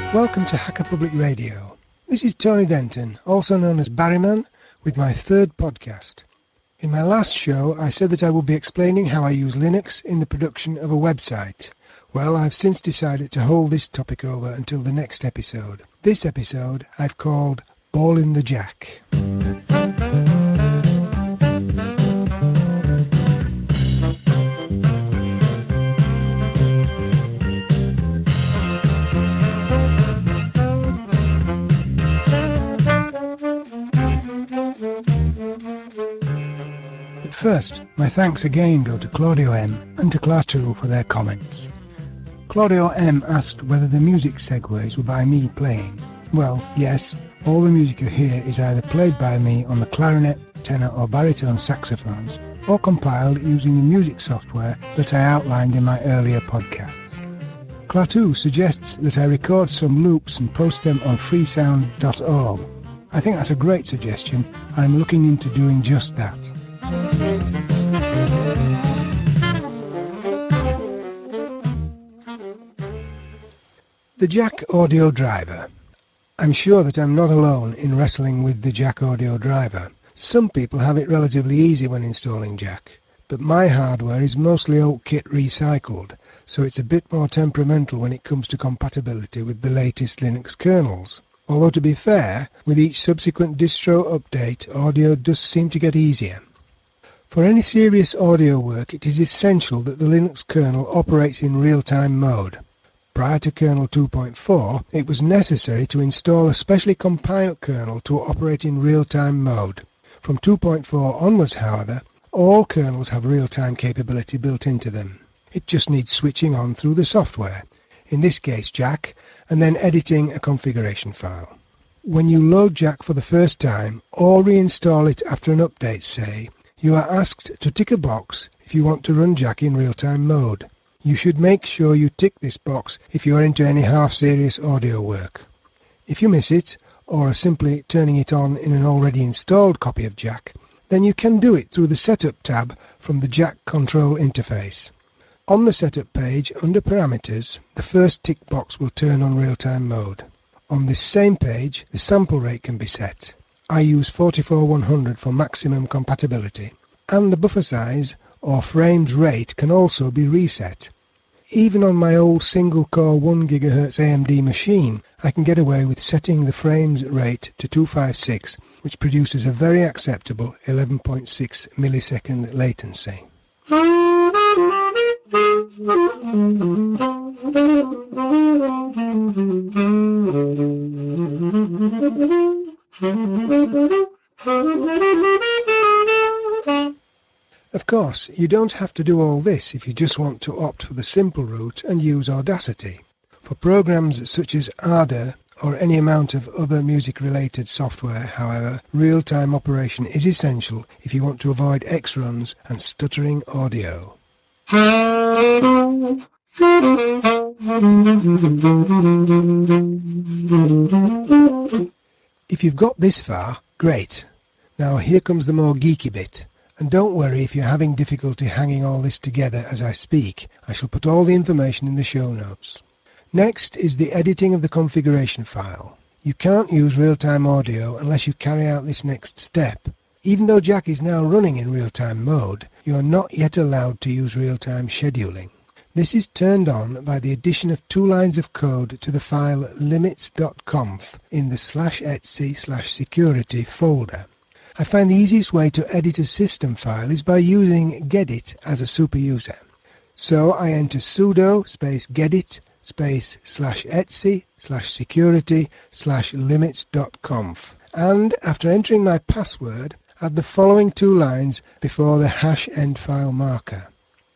Welcome to Hacker Public Radio. This is Tony Denton, also known as Barryman, with my third podcast. In my last show, I said that I would be explaining how I use Linux in the production of a website. Well, I've since decided to hold this topic over until the next episode. This episode I've called Ballin' the Jack. First, my thanks again go to Claudio M and to Klaatu for their comments. Claudio M asked whether the music segues were by me playing. Well, yes, all the music you hear is either played by me on the clarinet, tenor or baritone saxophones, or compiled using the music software that I outlined in my earlier podcasts. Klaatu suggests that I record some loops and post them on freesound.org. I think that's a great suggestion, and I'm looking into doing just that. The Jack Audio Driver. I'm sure that I'm not alone in wrestling with the Jack Audio Driver. Some people have it relatively easy when installing Jack, but my hardware is mostly old kit recycled, so it's a bit more temperamental when it comes to compatibility with the latest Linux kernels. Although to be fair, with each subsequent distro update, audio does seem to get easier. For any serious audio work, it is essential that the Linux kernel operates in real-time mode. Prior to kernel 2.4, it was necessary to install a specially compiled kernel to operate in real-time mode. From 2.4 onwards, however, all kernels have real-time capability built into them. It just needs switching on through the software, in this case Jack, and then editing a configuration file. When you load Jack for the first time, or reinstall it after an update, say, you are asked to tick a box if you want to run Jack in real-time mode. You should make sure you tick this box if you are into any half-serious audio work. If you miss it, or are simply turning it on in an already installed copy of Jack, then you can do it through the Setup tab from the Jack control interface. On the Setup page, under Parameters, the first tick box will turn on real-time mode. On this same page, the sample rate can be set. I use 44100 for maximum compatibility, and the buffer size or frames rate can also be reset. Even on my old single-core 1 GHz AMD machine, I can get away with setting the frames rate to 256, which produces a very acceptable 11.6 millisecond latency. Of course, you don't have to do all this if you just want to opt for the simple route and use Audacity. For programs such as Ardour or any amount of other music-related software, however, real-time operation is essential if you want to avoid X-runs and stuttering audio. If you've got this far, great. Now here comes the more geeky bit. And don't worry if you're having difficulty hanging all this together as I speak. I shall put all the information in the show notes. Next is the editing of the configuration file. You can't use real-time audio unless you carry out this next step. Even though Jack is now running in real-time mode, you are not yet allowed to use real-time scheduling. This is turned on by the addition of 2 lines of code to the file limits.conf in the /etc/security folder. I find the easiest way to edit a system file is by using gedit as a superuser. So I enter sudo space gedit space /etc/security/limits.conf, and after entering my password, add the following 2 lines before the #endfile marker.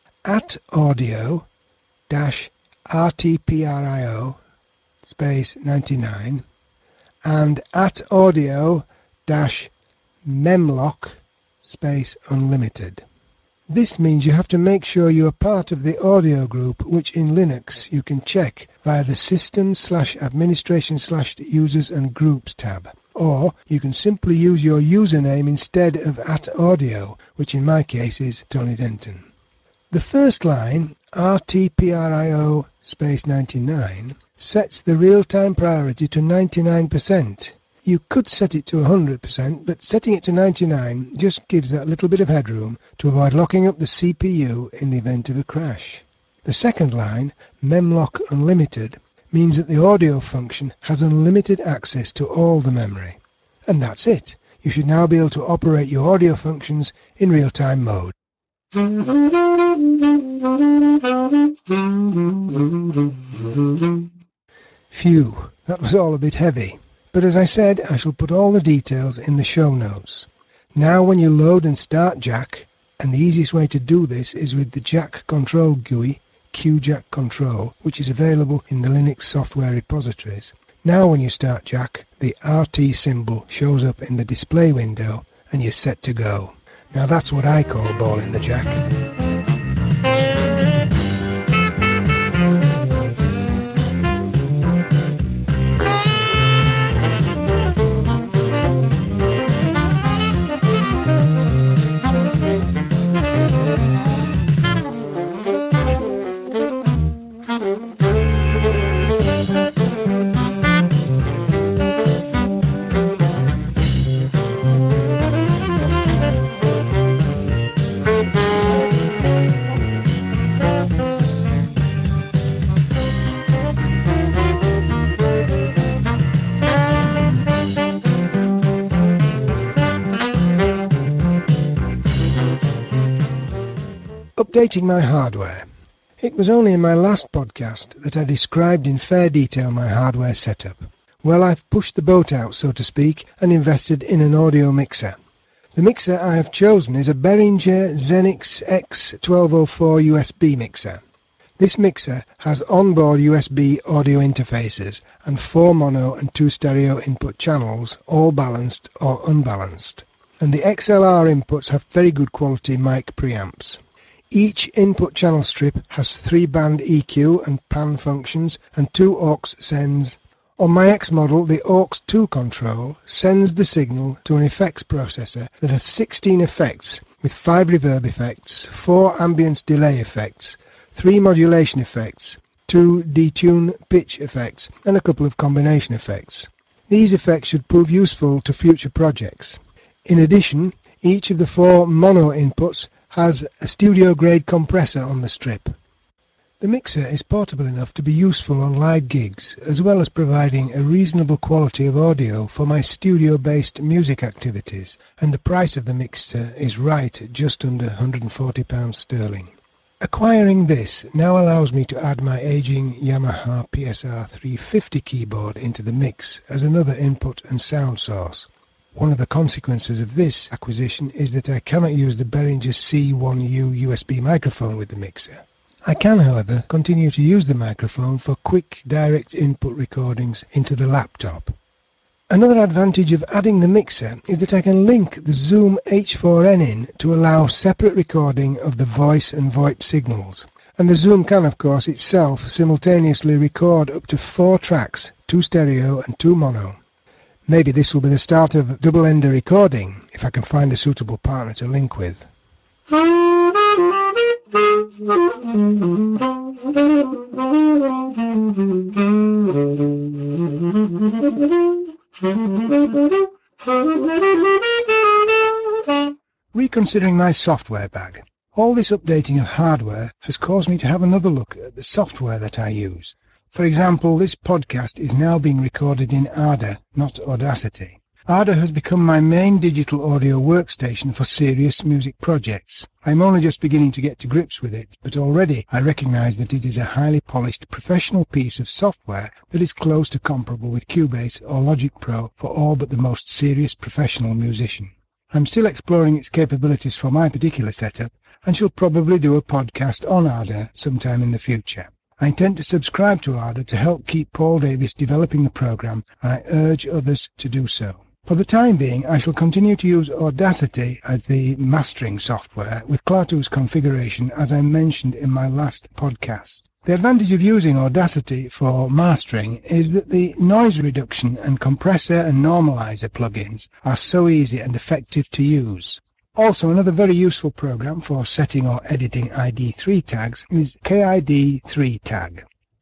@audio-rtprio space 99 and @audio-memlock space unlimited. This means you have to make sure you are part of the audio group, which in Linux you can check via the System/Administration/Users and Groups tab. Or you can simply use your username instead of @audio, which in my case is Tony Denton. The first line, rtprio space 99, sets the real-time priority to 99%. You could set it to 100%, but setting it to 99 just gives that little bit of headroom to avoid locking up the CPU in the event of a crash. The second line, Memlock Unlimited, means that the audio function has unlimited access to all the memory. And that's it. You should now be able to operate your audio functions in real-time mode. Phew, that was all a bit heavy. But as I said, I shall put all the details in the show notes. Now when you load and start Jack, and the easiest way to do this is with the Jack Control GUI, QJack Control, which is available in the Linux software repositories. Now when you start Jack, the RT symbol shows up in the display window and you're set to go. Now that's what I call balling the Jack. Updating my hardware. It was only in my last podcast that I described in fair detail my hardware setup. Well, I've pushed the boat out, so to speak, and invested in an audio mixer. The mixer I have chosen is a Behringer Xenix X1204 USB mixer. This mixer has onboard USB audio interfaces and 4 mono and 2 stereo input channels, all balanced or unbalanced. And the XLR inputs have very good quality mic preamps. Each input channel strip has 3-band EQ and pan functions and 2 aux sends. On my X model, the aux2 control sends the signal to an effects processor that has 16 effects with 5 reverb effects, 4 ambience delay effects, 3 modulation effects, 2 detune pitch effects and a couple of combination effects. These effects should prove useful to future projects. In addition, each of the 4 mono inputs has a studio-grade compressor on the strip. The mixer is portable enough to be useful on live gigs, as well as providing a reasonable quality of audio for my studio-based music activities, and the price of the mixer is right at just under £140 sterling. Acquiring this now allows me to add my aging Yamaha PSR 350 keyboard into the mix as another input and sound source. One of the consequences of this acquisition is that I cannot use the Behringer C1U USB microphone with the mixer. I can, however, continue to use the microphone for quick direct input recordings into the laptop. Another advantage of adding the mixer is that I can link the Zoom H4n in to allow separate recording of the voice and VoIP signals. And the Zoom can, of course, itself simultaneously record up to 4 tracks, 2 stereo and 2 mono. Maybe this will be the start of double-ender recording, if I can find a suitable partner to link with. Reconsidering my software bag. All this updating of hardware has caused me to have another look at the software that I use. For example, this podcast is now being recorded in Ardour, not Audacity. Ardour has become my main digital audio workstation for serious music projects. I'm only just beginning to get to grips with it, but already I recognise that it is a highly polished professional piece of software that is close to comparable with Cubase or Logic Pro for all but the most serious professional musician. I'm still exploring its capabilities for my particular setup, and shall probably do a podcast on Ardour sometime in the future. I intend to subscribe to Ardour to help keep Paul Davis developing the program, and I urge others to do so. For the time being, I shall continue to use Audacity as the mastering software with Klaatu's configuration, as I mentioned in my last podcast. The advantage of using Audacity for mastering is that the noise reduction and compressor and normalizer plugins are so easy and effective to use. Also, another very useful program for setting or editing ID3 tags is KID3 Tag.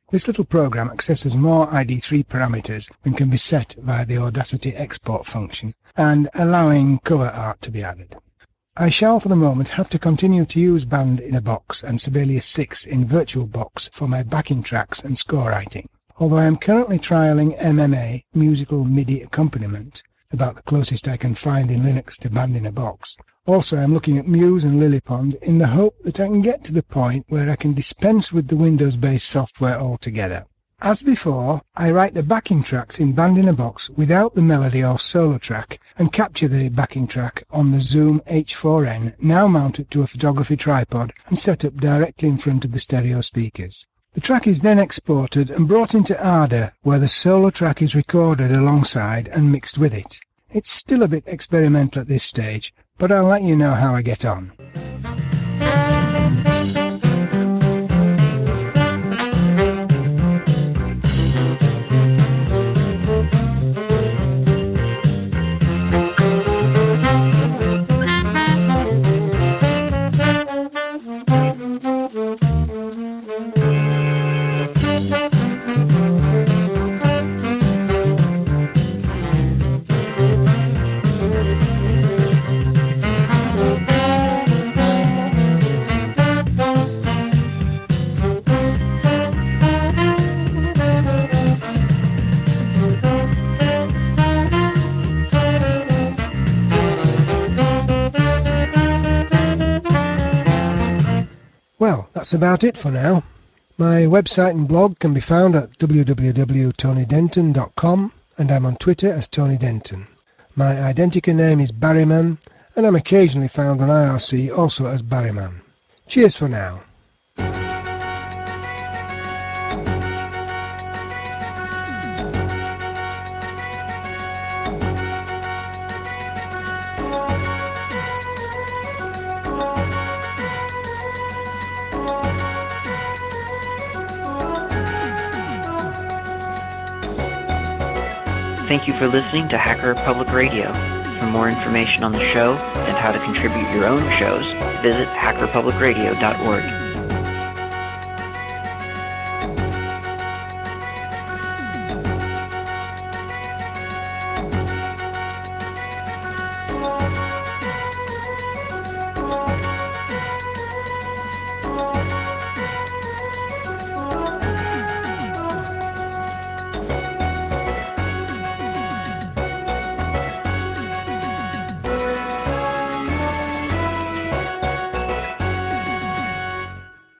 This little program accesses more ID3 parameters than can be set via the Audacity export function, and allowing colour art to be added. I shall for the moment have to continue to use Band-in-a-Box and Sibelius 6 in VirtualBox for my backing tracks and score writing, although I am currently trialling MMA, Musical MIDI Accompaniment, about the closest I can find in Linux to Band-in-a-Box. Also, I'm looking at Muse and Lilypond in the hope that I can get to the point where I can dispense with the Windows-based software altogether. As before, I write the backing tracks in Band-in-a-Box without the melody or solo track and capture the backing track on the Zoom H4n, now mounted to a photography tripod and set up directly in front of the stereo speakers. The track is then exported and brought into Ardour, where the solo track is recorded alongside and mixed with it. It's still a bit experimental at this stage, but I'll let you know how I get on. Well, that's about it for now. My website and blog can be found at www.tonydenton.com, and I'm on Twitter as Tony Denton. My Identica name is Barryman, and I'm occasionally found on IRC also as Barryman. Cheers for now. Thank you for listening to Hacker Public Radio. For more information on the show and how to contribute your own shows, visit hackerpublicradio.org.